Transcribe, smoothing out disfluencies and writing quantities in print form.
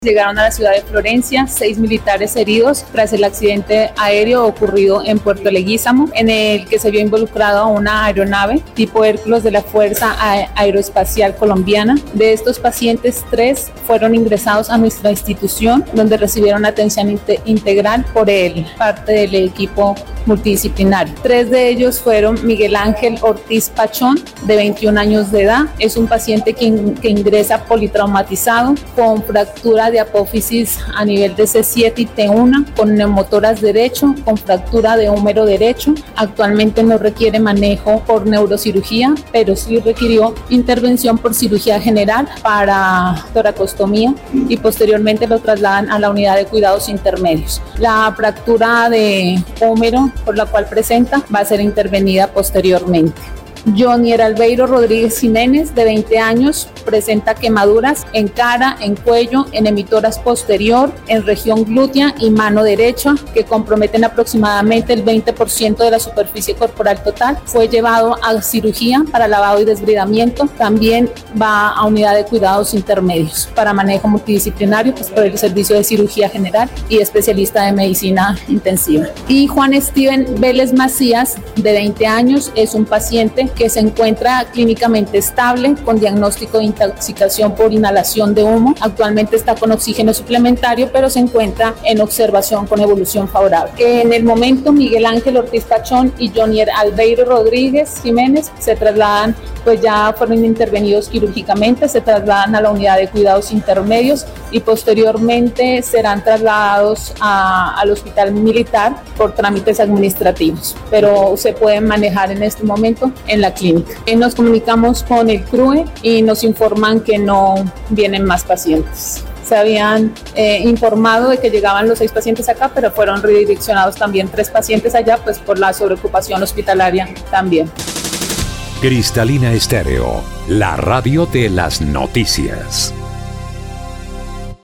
Llegaron a la ciudad de Florencia 6 militares heridos tras el accidente aéreo ocurrido en Puerto Leguízamo, en el que se vio involucrado una aeronave tipo Hércules de la Fuerza Aeroespacial Colombiana. De estos pacientes, 3 fueron ingresados a nuestra institución, donde recibieron atención integral por parte del equipo multidisciplinario. 3 de ellos fueron Miguel Ángel Ortiz Pachón, de 21 años de edad. Es un paciente que ingresa politraumatizado con fractura de apófisis a nivel de C7 y T1, con neumotoras derecho, con fractura de húmero derecho. Actualmente no requiere manejo por neurocirugía, pero sí requirió intervención por cirugía general para toracostomía y posteriormente lo trasladan a la unidad de cuidados intermedios. La fractura de húmero por la cual presenta va a ser intervenida posteriormente. Jonier Albeiro Rodríguez Jiménez, de 20 años, presenta quemaduras en cara, en cuello, en emitoras posterior, en región glútea y mano derecha, que comprometen aproximadamente el 20% de la superficie corporal total. Fue llevado a cirugía para lavado y desbridamiento. También va a unidad de cuidados intermedios para manejo multidisciplinario, pues, por el servicio de cirugía general y especialista de medicina intensiva. Y Juan Steven Vélez Macías, de 20 años, es un paciente que se encuentra clínicamente estable con diagnóstico de intoxicación por inhalación de humo. Actualmente está con oxígeno suplementario, pero se encuentra en observación con evolución favorable. En el momento, Miguel Ángel Ortiz Pachón y Jonier Albeiro Rodríguez Jiménez se trasladan, pues ya fueron intervenidos quirúrgicamente, se trasladan a la unidad de cuidados intermedios y posteriormente serán trasladados al hospital militar por trámites administrativos, pero se pueden manejar en este momento en la clínica. Nos comunicamos con el CRUE y nos informan que no vienen más pacientes. Se habían informado de que llegaban los 6 pacientes acá, pero fueron redireccionados también 3 pacientes allá, pues por la sobreocupación hospitalaria también. Cristalina Estéreo, la radio de las noticias.